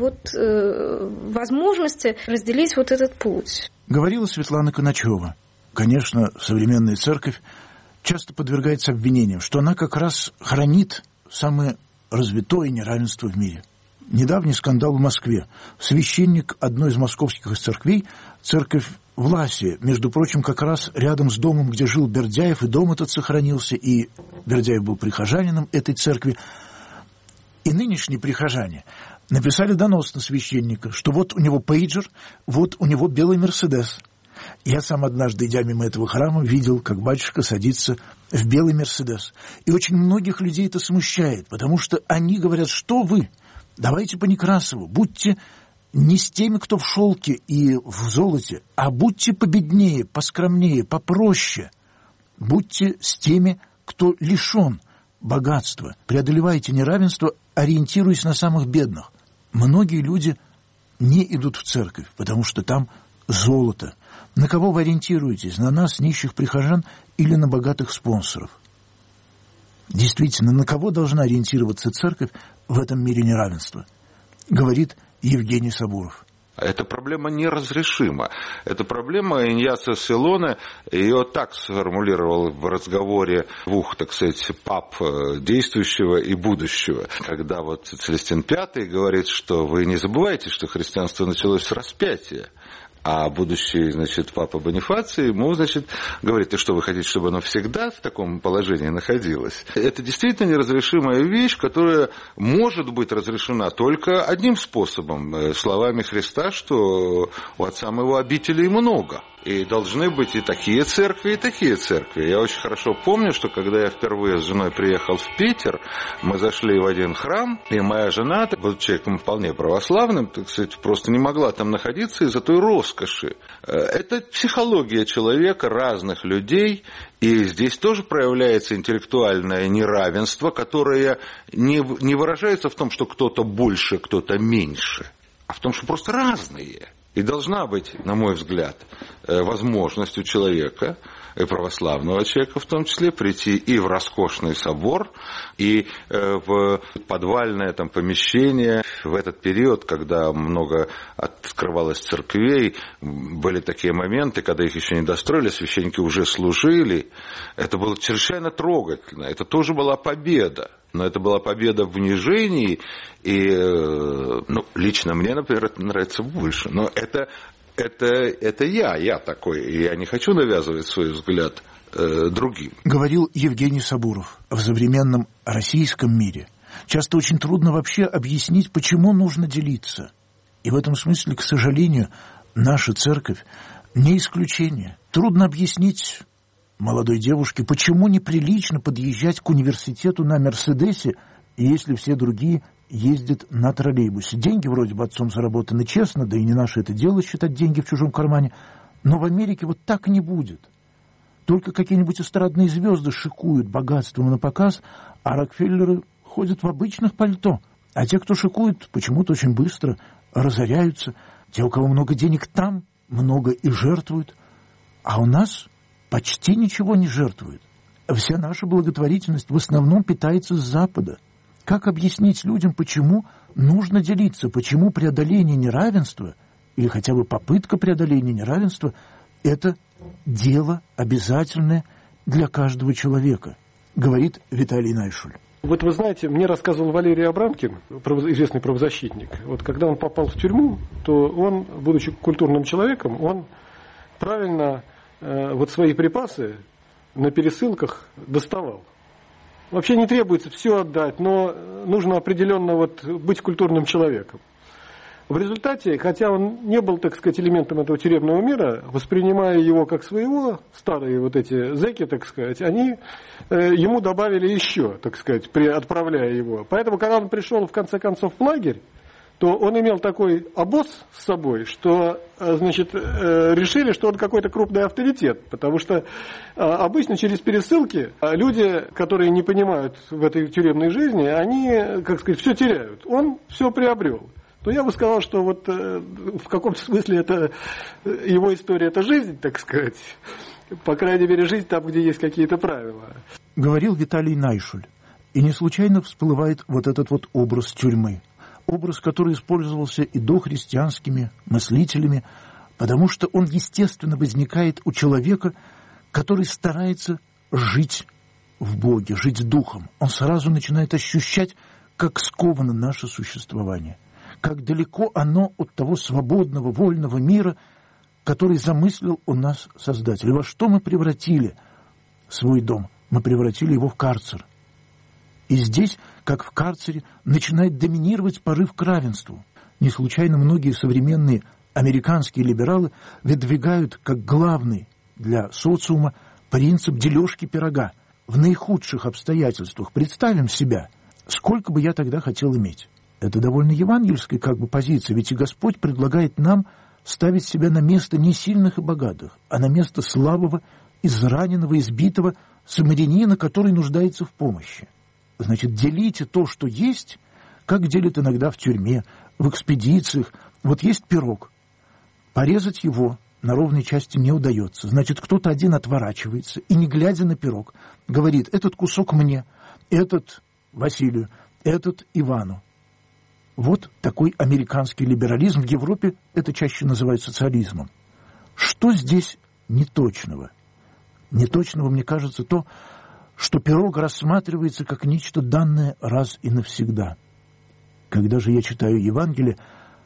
возможности разделить вот этот путь. Говорила Светлана Коначева. Конечно, современная церковь часто подвергается обвинениям, что она как раз хранит самое развитое неравенство в мире. Недавний скандал в Москве. Священник одной из московских церквей, церковь Власия, между прочим, как раз рядом с домом, где жил Бердяев, и дом этот сохранился, и Бердяев был прихожанином этой церкви. И нынешние прихожане написали донос на священника, что вот у него пейджер, вот у него белый Мерседес. Я сам однажды, идя мимо этого храма, видел, как батюшка садится в белый Мерседес. И очень многих людей это смущает, потому что они говорят, что вы... Давайте по Некрасову, будьте не с теми, кто в шелке и в золоте, а будьте победнее, поскромнее, попроще. Будьте с теми, кто лишен богатства. Преодолевайте неравенство, ориентируясь на самых бедных. Многие люди не идут в церковь, потому что там золото. На кого вы ориентируетесь? На нас, нищих прихожан, или на богатых спонсоров? Действительно, на кого должна ориентироваться церковь в этом мире неравенства? Говорит Евгений Сабуров. Эта проблема неразрешима. Эта проблема Иньясо Силоне ее так сформулировал в разговоре двух, так сказать, пап действующего и будущего. Когда вот Целестин V говорит, что вы не забывайте, что христианство началось с распятия. А будущий, значит, папа Бонифаций ему, значит, говорит, и что вы хотите, чтобы оно всегда в таком положении находилось? Это действительно неразрешимая вещь, которая может быть разрешена только одним способом, словами Христа, что у Отца Моего обителей много. И должны быть и такие церкви, и такие церкви. Я очень хорошо помню, что когда я впервые с женой приехал в Питер, мы зашли в один храм, и моя жена, будучи человеком вполне православным, так сказать, просто не могла там находиться из-за той роскоши. Это психология человека, разных людей, и здесь тоже проявляется интеллектуальное неравенство, которое не выражается в том, что кто-то больше, кто-то меньше, а в том, что просто разные. И должна быть, на мой взгляд, возможность у человека, и православного человека в том числе, прийти и в роскошный собор, и в подвальное там помещение. В этот период, когда много открывалось церквей, были такие моменты, когда их еще не достроили, священники уже служили. Это было чрезвычайно трогательно. Это тоже была победа. Но это была победа в унижении, и лично мне, например, это нравится больше. Но это я такой, и я не хочу навязывать свой взгляд другим. Говорил Евгений Сабуров. В современном российском мире часто очень трудно вообще объяснить, почему нужно делиться. И в этом смысле, к сожалению, наша церковь не исключение. Трудно объяснить молодой девушке, почему неприлично подъезжать к университету на «Мерседесе», если все другие ездят на троллейбусе. Деньги вроде бы отцом заработаны честно, да и не наше это дело считать деньги в чужом кармане. Но в Америке вот так не будет. Только какие-нибудь эстрадные звезды шикуют богатством на показ, а Рокфеллеры ходят в обычных пальто. А те, кто шикует, почему-то очень быстро разоряются. Те, у кого много денег, там много и жертвуют. А у нас почти ничего не жертвуют. Вся наша благотворительность в основном питается с Запада. Как объяснить людям, почему нужно делиться, почему преодоление неравенства, или хотя бы попытка преодоления неравенства, это дело обязательное для каждого человека, говорит Виталий Найшуль. Вот вы знаете, мне рассказывал Валерий Абрамкин, известный правозащитник, вот когда он попал в тюрьму, то он, будучи культурным человеком, он правильно вот свои припасы на пересылках доставал. Вообще не требуется все отдать, но нужно определенно вот быть культурным человеком. В результате, хотя он не был, так сказать, элементом этого тюремного мира, воспринимая его как своего, старые вот эти зэки, так сказать, они ему добавили еще, так сказать, отправляя его. Поэтому, когда он пришел, в конце концов, в лагерь, то он имел такой обоз с собой, что, значит, решили, что он какой-то крупный авторитет, потому что обычно через пересылки люди, которые не понимают в этой тюремной жизни, они, как сказать, все теряют. Он все приобрел. Но я бы сказал, что вот в каком-то смысле это его история, это жизнь, так сказать. По крайней мере, жизнь там, где есть какие-то правила. Говорил Виталий Найшуль. И не случайно всплывает вот этот вот образ тюрьмы. Образ, который использовался и дохристианскими мыслителями, потому что он, естественно, возникает у человека, который старается жить в Боге, жить духом. Он сразу начинает ощущать, как сковано наше существование, как далеко оно от того свободного, вольного мира, который замыслил у нас Создатель. Во что мы превратили свой дом? Мы превратили его в карцер. И здесь, как в карцере, начинает доминировать порыв к равенству. Не случайно многие современные американские либералы выдвигают как главный для социума принцип дележки пирога. В наихудших обстоятельствах представим себя, сколько бы я тогда хотел иметь. Это довольно евангельская как бы позиция, ведь и Господь предлагает нам ставить себя на место не сильных и богатых, а на место слабого, израненного, избитого самарянина, который нуждается в помощи. Значит, делите то, что есть, как делят иногда в тюрьме, в экспедициях. Вот есть пирог. Порезать его на ровной части не удается. Значит, кто-то один отворачивается и, не глядя на пирог, говорит: этот кусок мне, этот Василию, этот Ивану. Вот такой американский либерализм. В Европе это чаще называют социализмом. Что здесь неточного? Неточного, мне кажется, то, что пирог рассматривается как нечто данное раз и навсегда. Когда же я читаю Евангелие,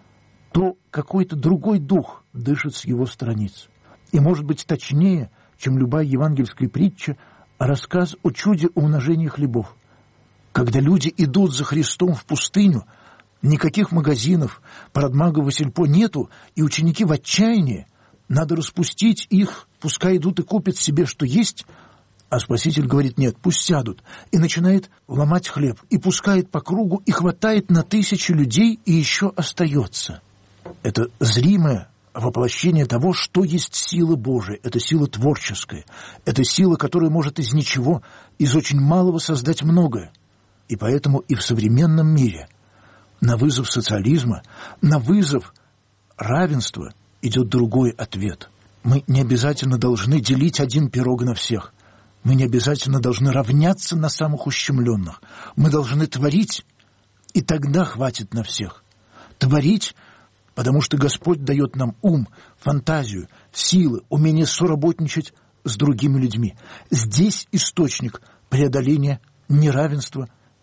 то какой-то другой дух дышит с его страниц. И, может быть, точнее, чем любая евангельская притча, рассказ о чуде умножения хлебов. Когда люди идут за Христом в пустыню, никаких магазинов, продмагового сельпо нету, и ученики в отчаянии, надо распустить их, пускай идут и купят себе, что есть. А Спаситель говорит: нет, пусть сядут. И начинает ломать хлеб, и пускает по кругу, и хватает на 1000 людей, и еще остается. Это зримое воплощение того, что есть сила Божия. Это сила творческая. Это сила, которая может из ничего, из очень малого создать многое. И поэтому и в современном мире на вызов социализма, на вызов равенства идет другой ответ. Мы не обязательно должны делить один пирог на всех. Мы не обязательно должны равняться на самых ущемленных. Мы должны творить, и тогда хватит на всех. Творить, потому что Господь дает нам ум, фантазию, силы, умение соработничать с другими людьми. Здесь источник преодоления неравенства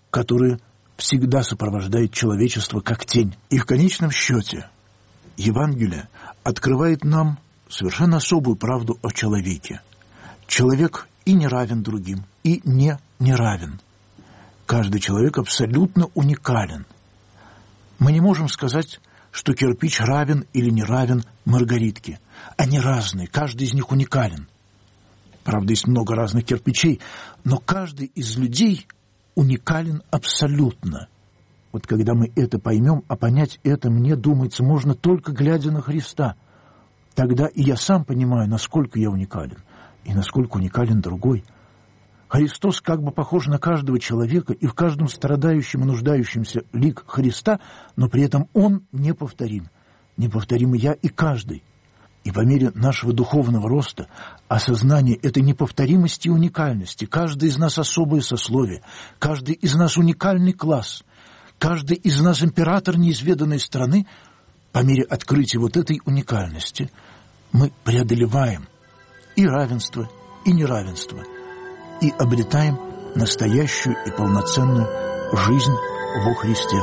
которая всегда сопровождает человечество как тень. И в конечном счете Евангелие открывает нам совершенно особую правду о человеке. Человек и не равен другим, и не равен. Каждый человек абсолютно уникален. Мы не можем сказать, что кирпич равен или не равен Маргаритке. Они разные, каждый из них уникален. Правда, есть много разных кирпичей, но каждый из людей уникален абсолютно. Вот когда мы это поймем, а понять это, мне думается, можно только глядя на Христа. Тогда и я сам понимаю, насколько я уникален, и насколько уникален другой. Христос как бы похож на каждого человека, и в каждом страдающем и нуждающемся лик Христа, но при этом Он неповторим. Неповторимы я и каждый. И по мере нашего духовного роста, осознания этой неповторимости и уникальности, каждый из нас особое сословие, каждый из нас уникальный класс, каждый из нас император неизведанной страны, по мере открытия вот этой уникальности мы преодолеваем и равенство, и неравенство, и обретаем настоящую и полноценную жизнь во Христе.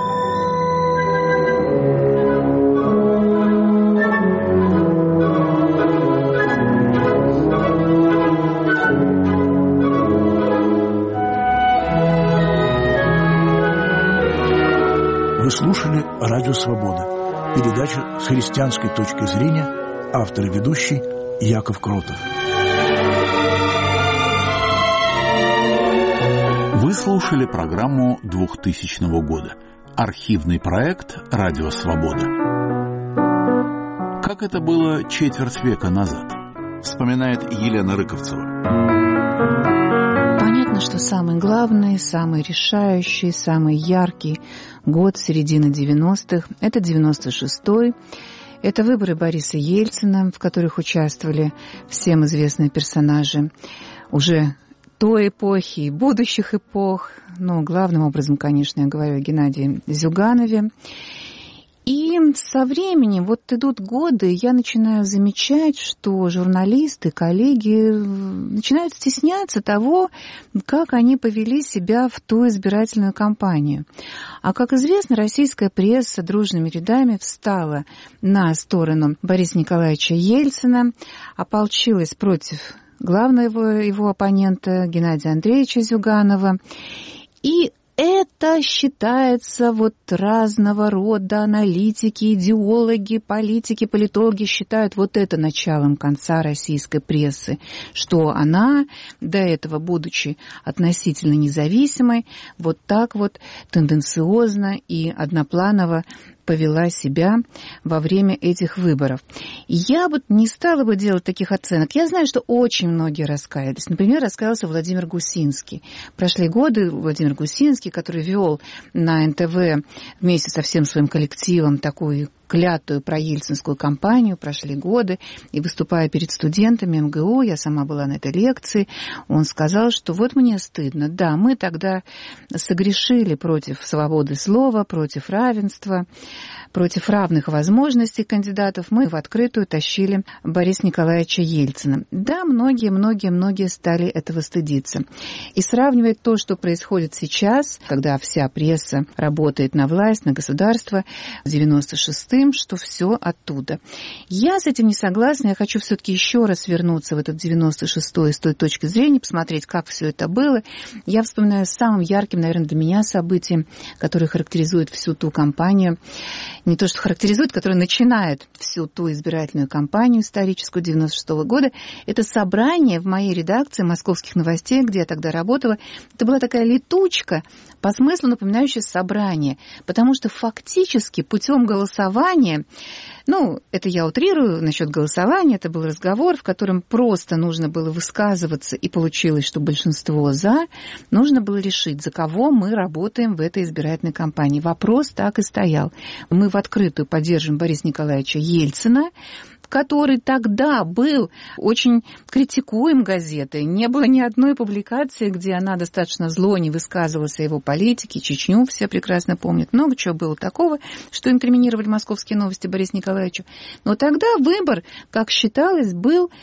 Вы слушали «Радио Свобода», передача с христианской точки зрения, автор и ведущий Яков Кротов. Вы слушали программу 2000 года. Архивный проект «Радио Свобода». Как это было четверть века назад, вспоминает Елена Рыковцева. Понятно, что самый главный, самый решающий, самый яркий год середины 90-х – это 96-й. Это выборы Бориса Ельцина, в которых участвовали всем известные персонажи уже той эпохи и будущих эпох. Но главным образом, конечно, я говорю о Геннадии Зюганове. И со временем, вот идут годы, я начинаю замечать, что журналисты, коллеги начинают стесняться того, как они повели себя в ту избирательную кампанию. А, как известно, российская пресса дружными рядами встала на сторону Бориса Николаевича Ельцина, ополчилась против главного его оппонента Геннадия Андреевича Зюганова. И это считается вот разного рода аналитики, идеологи, политики, политологи считают вот это началом конца российской прессы, что она, до этого будучи относительно независимой, вот так вот тенденциозно и однопланово повела себя во время этих выборов. Я бы не стала бы делать таких оценок. Я знаю, что очень многие раскаялись. Например, раскаялся Владимир Гусинский. Прошли годы Владимир Гусинский, который вел на НТВ вместе со всем своим коллективом такую клятую проельцинскую кампанию, прошли годы, и выступая перед студентами МГУ, я сама была на этой лекции, он сказал, что вот мне стыдно, да, мы тогда согрешили против свободы слова, против равенства, против равных возможностей кандидатов, мы в открытую тащили Бориса Николаевича Ельцина. Да, многие стали этого стыдиться. И сравнивать то, что происходит сейчас, когда вся пресса работает на власть, на государство, в 96-м, что все оттуда. Я с этим не согласна, я хочу все-таки еще раз вернуться в этот 96-й с той точки зрения, посмотреть, как все это было. Я вспоминаю самым ярким, наверное, для меня событием, которое характеризует всю ту кампанию, не то, что характеризует, которое начинает всю ту избирательную кампанию историческую 96-го года, это собрание в моей редакции «Московских новостей», где я тогда работала. Это была такая летучка, по смыслу напоминающая собрание, потому что фактически путем голосования, это я утрирую насчет голосования, это был разговор, в котором просто нужно было высказываться, и получилось, что большинство «за», нужно было решить, за кого мы работаем в этой избирательной кампании. Вопрос так и стоял. Мы в открытую поддержим Бориса Николаевича Ельцина, который тогда был очень критикуем газетой. Не было ни одной публикации, где она достаточно зло не высказывалась о его политике. Чечню все прекрасно помнят. Много чего было такого, что инкриминировали «Московские новости» Борису Николаевичу. Но тогда выбор, как считалось, был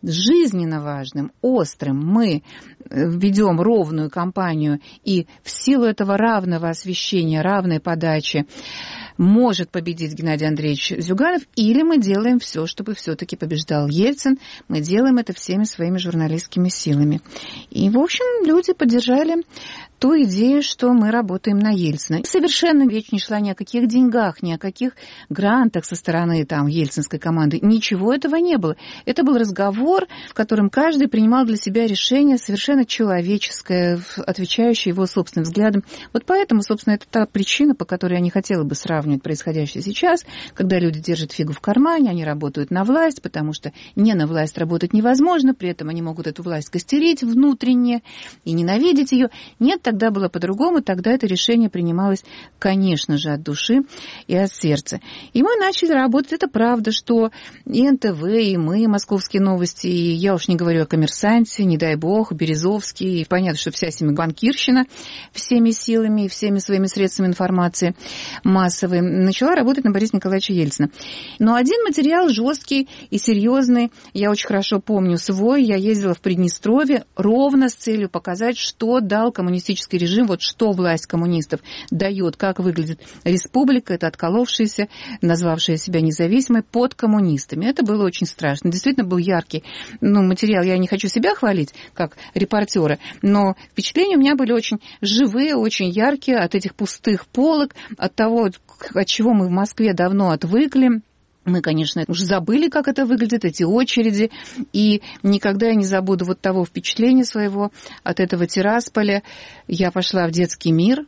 жизненно важным, острым мы ведем ровную кампанию, и в силу этого равного освещения, равной подачи может победить Геннадий Андреевич Зюганов, или мы делаем все, чтобы все-таки побеждал Ельцин. Мы делаем это всеми своими журналистскими силами. И, в общем, люди поддержали ту идею, что мы работаем на Ельцина. Совершенно речь не шла ни о каких деньгах, ни о каких грантах со стороны там ельцинской команды. Ничего этого не было. Это был разговор, в котором каждый принимал для себя решение совершенно человеческое, отвечающее его собственным взглядам. Вот поэтому, собственно, это та причина, по которой я не хотела бы сравнивать происходящее сейчас, когда люди держат фигу в кармане, они работают на власть, потому что не на власть работать невозможно, при этом они могут эту власть костерить внутренне и ненавидеть ее. Нет, тогда было по-другому, тогда это решение принималось, конечно же, от души и от сердца. И мы начали работать, это правда, что и НТВ, и мы, Московские новости, и я уж не говорю о «Коммерсанте», не дай бог, Березовский, и понятно, что вся банкирщина всеми силами и всеми своими средствами информации массовой начала работать на Бориса Николаевича Ельцина. Но один материал жесткий и серьезный, я очень хорошо помню свой, я ездила в Приднестровье ровно с целью показать, что дал коммунистический режим, вот что власть коммунистов дает, как выглядит республика, это отколовшаяся, назвавшая себя независимой, под коммунистами. Это было очень страшно. Действительно был яркий материал. Я не хочу себя хвалить, как репортера, но впечатления у меня были очень живые, очень яркие от этих пустых полок, от того, от чего мы в Москве давно отвыкли. Мы, конечно, уже забыли, как это выглядит, эти очереди, и никогда я не забуду вот того впечатления своего от этого Тирасполя. Я пошла в детский мир,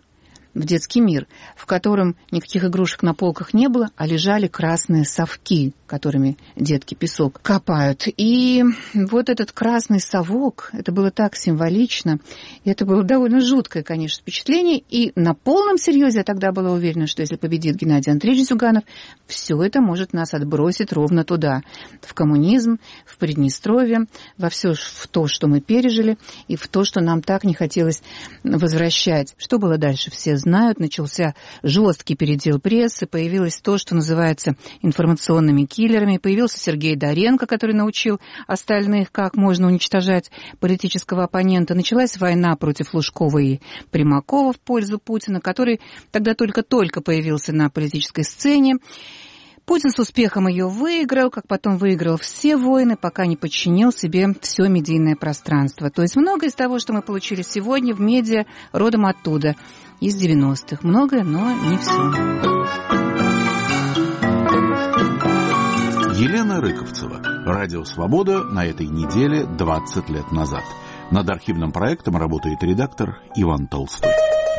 в котором никаких игрушек на полках не было, а лежали красные совки, которыми детки песок копают. И вот этот красный совок, это было так символично, и это было довольно жуткое, конечно, впечатление. И на полном серьезе я тогда была уверена, что если победит Геннадий Андреевич Зюганов, все это может нас отбросить ровно туда, в коммунизм, в Приднестровье, во все в то, что мы пережили, и в то, что нам так не хотелось возвращать. Что было дальше, все знают. Начался жесткий передел прессы, появилось то, что называется информационными киллерами. Появился Сергей Доренко, который научил остальных, как можно уничтожать политического оппонента. Началась война против Лужкова и Примакова в пользу Путина, который тогда только-только появился на политической сцене. Путин с успехом ее выиграл, как потом выиграл все войны, пока не подчинил себе все медийное пространство. То есть многое из того, что мы получили сегодня в медиа, родом оттуда, из 90-х. Многое, но не все. Елена Рыковцева. Радио «Свобода» на этой неделе 20 лет назад. Над архивным проектом работает редактор Иван Толстой.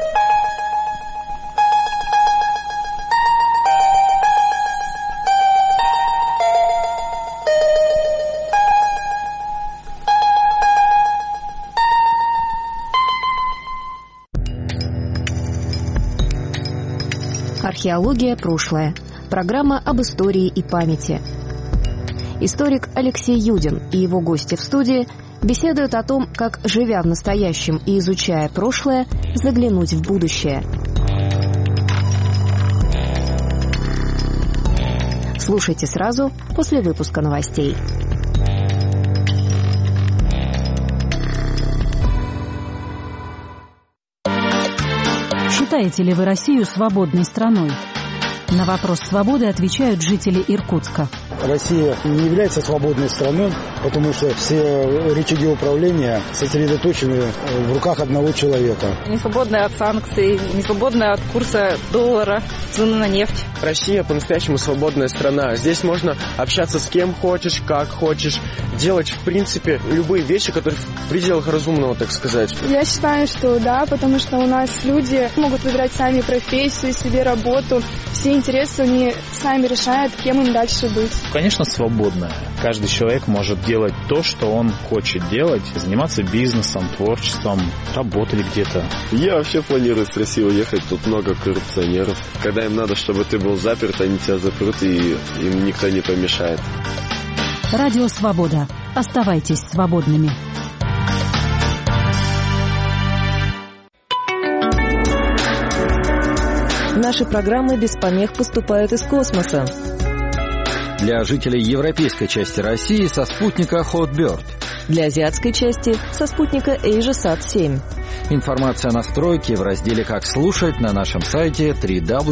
Археология. Прошлое. Программа об истории и памяти. Историк Алексей Юдин и его гости в студии беседуют о том, как, живя в настоящем и изучая прошлое, заглянуть в будущее. Слушайте сразу после выпуска новостей. Считаете ли вы Россию свободной страной? На вопрос свободы отвечают жители Иркутска. Россия не является свободной страной, потому что все рычаги управления сосредоточены в руках одного человека. Не свободная от санкций, не свободная от курса доллара, цены на нефть. Россия по-настоящему свободная страна. Здесь можно общаться с кем хочешь, как хочешь, делать, в принципе, любые вещи, которые в пределах разумного, так сказать. Я считаю, что да, потому что у нас люди могут выбирать сами профессию, себе работу. Все интересы они сами решают, кем им дальше быть. Конечно, свободная. Каждый человек может делать то, что он хочет делать, заниматься бизнесом, творчеством, работать где-то. Я вообще планирую в Россию уехать, тут много коррупционеров. Когда им надо, чтобы ты был заперт, они тебя запрут, и им никто не помешает. Радио «Свобода». Оставайтесь свободными. Наши программы без помех поступают из космоса. Для жителей европейской части России со спутника Hotbird. Для азиатской части со спутника AsiaSat-7. Информация о настройке в разделе «Как слушать» на нашем сайте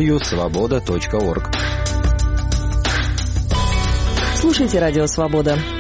www.svoboda.org. Слушайте «Радио Свобода».